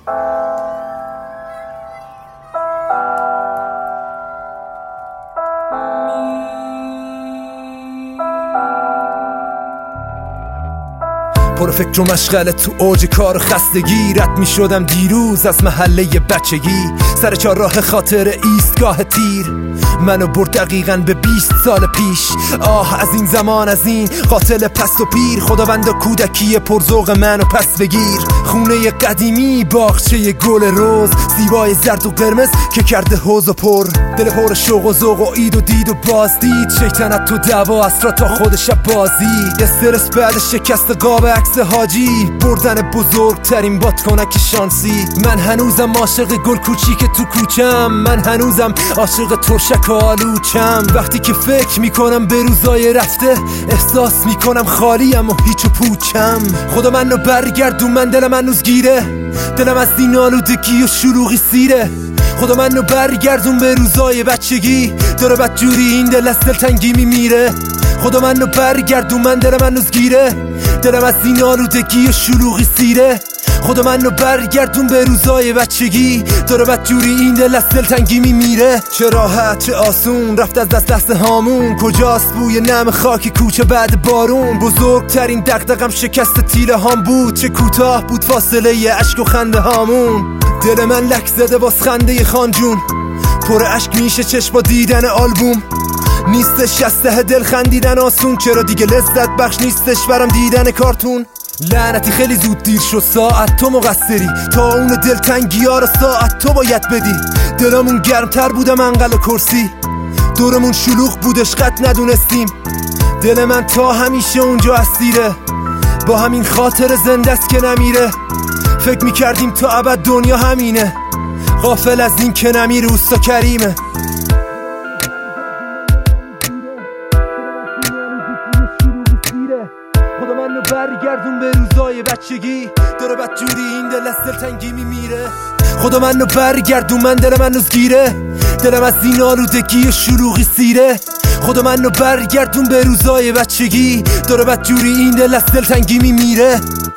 پر فکر و مشغله تو اوج کار و خستگی، رد می شدم دیروز از محله بچگی، سر چهارراه خاطر ایستگاه تیر منو برد دقیقاً به 20 سال پیش. آه از این زمان، از این قاتل پست و پیر، خداوندا کودکی پرذوق منو پس بگیر. خونه قدیمی، باغچه گل روز، زیبای زرد و قرمز که کرده حوض و پر، دل پر شوق و ذوق و اید و دید و بازدید، شیطنت تو دعوا اسرا تا خود شب بازی، استرس بعد شکست قاب عکس حاجی، بردن بزرگترین بادکنک شانسی. من هنوزم عاشق گل کوچیک تو کوچم، من هنوزم عاشق ترشک و آلوچم. وقتی که فکر میکنم به روزای رفته، احساس میکنم خالیم و هیچ و پوچم. خدا منو برگردون، من دلم هنوز گیره، دلم از این آلودگی و شلوغی سیره. خدا منو برگردون به روزای بچگی، داره بدجوری این دل از دلتنگی میمیره. خدا منو برگردون، من دلم هنوز گیره، دلم از این آلودگی و شلوغی سیره. خدا منو برگردون به روزای بچگی، داره بدجوری این دل از دلتنگی میمیره. چه راحت چه آسون رفت از دست هامون، کجاست بوی نم خاک کوچه بعد بارون. بزرگترین دغدغم شکست تیله هام بود، چه کوتاه بود فاصله اشک و خنده هامون. دل من لک زده باز خنده خانجون، پر اشک میشه چشم با دیدن آلبوم. نیستش از ته دل خندیدن آسون، چرا دیگه لذت بخش نیستش برام دیدن کارتون. لعنتی خیلی زود دیر شد، ساعت تو مقصری، تا اون دلتنگی ها رو ساعت تو باید بدی. دلمون گرمتر بودم انقل و کرسی، دورمون شلوغ بود عشقت ندونستیم. دل من تا همیشه اونجا اسیره، با همین خاطر زنده است که نمیره. فکر میکردیم تا ابد دنیا همینه، غافل از این که نمیره اوستا کریمه. خدا منو برگردون به روزای بچگی، داره بدجوری این دل از دلتنگی میمیره. خدا منو برگردون، من دلم هنوز گیره، دلم از این آلودگی و شلوغی سیره. خدا منو برگردون به روزای بچگی، داره بدجوری این دل از دلتنگی میمیره.